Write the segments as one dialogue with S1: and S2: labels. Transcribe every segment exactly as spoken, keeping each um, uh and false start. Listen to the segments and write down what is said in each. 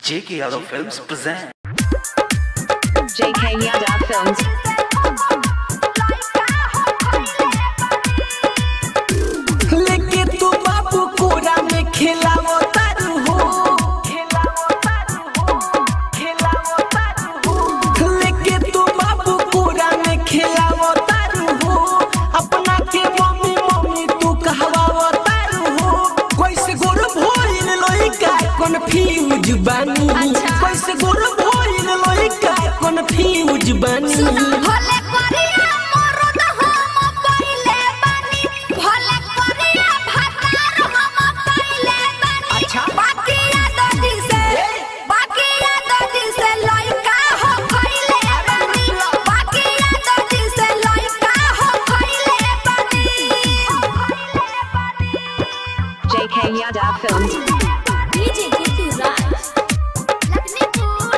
S1: J K Yadav Films present
S2: J K Yadav Films.
S3: लेके तू बाबू कोरा में खेलावो तारू हो, लेके तू बाबू कोरा में खेलावो तारू हो, अपना के मम्मी मम्मी तू कहवावो तारू हो। कैसे गोर भइल लइका कन्फ्यूज बानी, कैसे गोर भइल लइका कन्फ्यूज बानी।
S2: J K Yadav Films.
S4: D J Jitu Raj, Lakhnipur,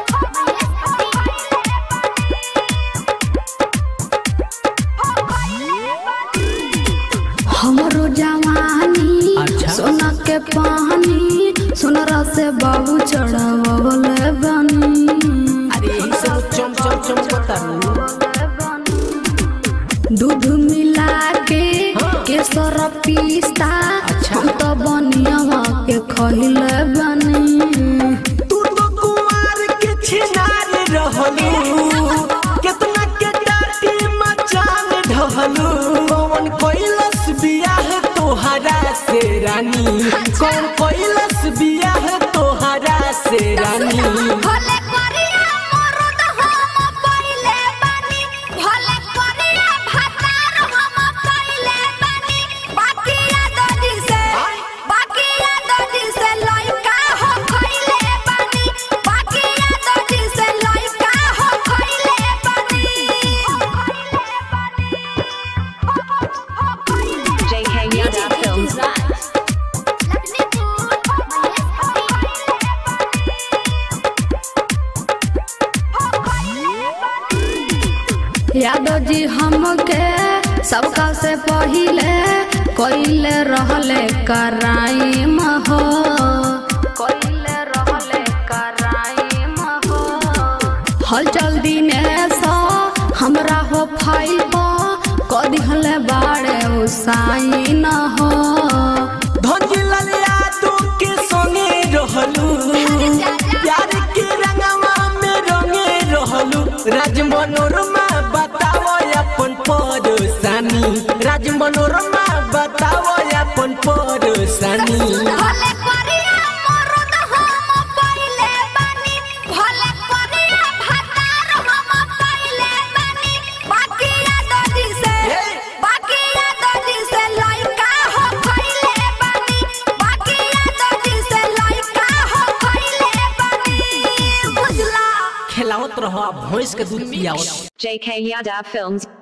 S5: हमरो जवानी सोना के पानी सोनरा से बाबू चढ़ावले बनी।
S3: अरे सब चम चम चम बतारू
S5: दूध मिला के केसर पिस्ता हम तो बनिया के खइले बनी।
S3: तू तो कुमार के छिनार रहलू, कितना के टाटी मचान ढहलू। कौन कैलस बियाह तोहरा से रानी, कौन कैलस बियाह तोहरा से रानी।
S2: J K Yadav Films.
S5: Yadav ji हमके सबका से पहिले कइले रहले कराइम हो, कइले रहले कराइम हो। हल जल्दी ने सो हमरा हो फाइबो कदी हले बाड़े उसाई न हो।
S3: धनजीलाल यादव के संगे रहलू, प्यार के रंगवा में रंगे रहलू। राज मनोरमा बताओ अपन परेशानी, राज मनोरमा बताओ अपन परेशानी। खिलावत रहो भैंस के दूध पियावत।
S2: J K Yadav Films.